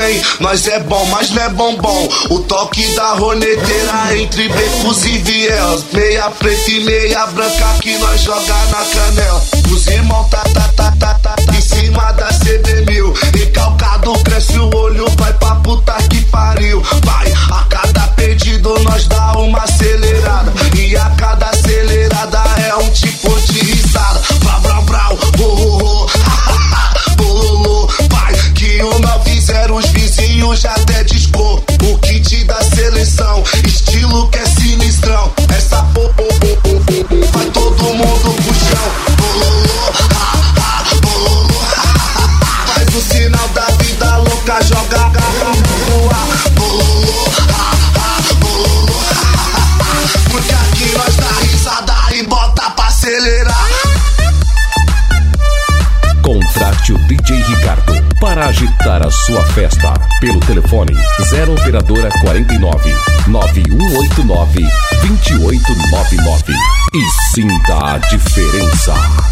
bem, nós é bom, mas não é bombom. O toque da roneteira entre becos e vielas, meia preta e meia branca que nós joga na canela. Os irmãos tá em cima da CB1000, recalcado cresce o olho, vai pra puta que pariu. Vai, a cada pedido nós dá uma acelerada, e a cada acelerada é um tipo de risada. Brau, brau, brau, oh, bololô. Vai, que o 90 os vizinhos já até discou. O kit da seleção, estilo que é sinistrão. Essa vai todo mundo pro chão. Bololô, bololô. Faz o sinal da vida louca, joga a garra no ar. Bololô, bololô. Porque aqui nós dá risada e bota pra acelerar. Contrate o DJ Ricardo para agitar a sua festa pelo telefone 0 operadora 49 9189 2899 e sinta a diferença.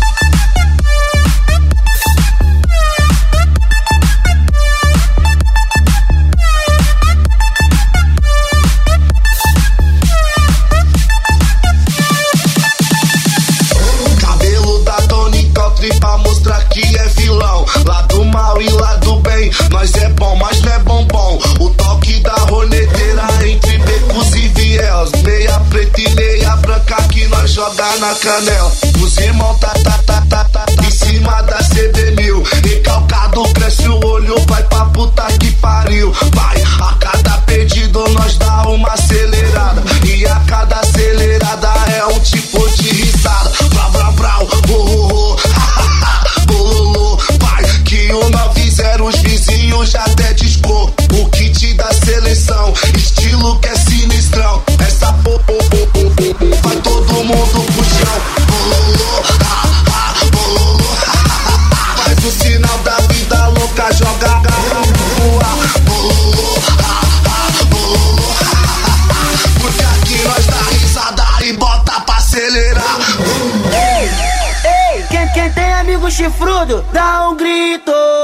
Pra mostrar que é vilão, lado mal e lado bem, nós é bom, mas não é bombom. O toque da roneteira entre becos e vielas, meia preta e meia branca que nós joga na canela. Os irmãos tá em cima da CB1000, recalcado cresce o olho, vai pra puta que pariu. Vai, a cada pedido nós dá uma acelerada, e a cada acelerada é um tipo de risada. Brau, brau, brau, oh, bololô. Vai, que o 90 os vizinhos já até discou. O kit da seleção, estilo que é sinistrão. Essa vai todo mundo pro chão. Bololô, bololô. Faz o sinal da vida louca, joga a garra no ar. Bololô, bololô. Porque aqui nós dá risada e bota pra acelerar. Quem tem amigo chifrudo, dá um grito.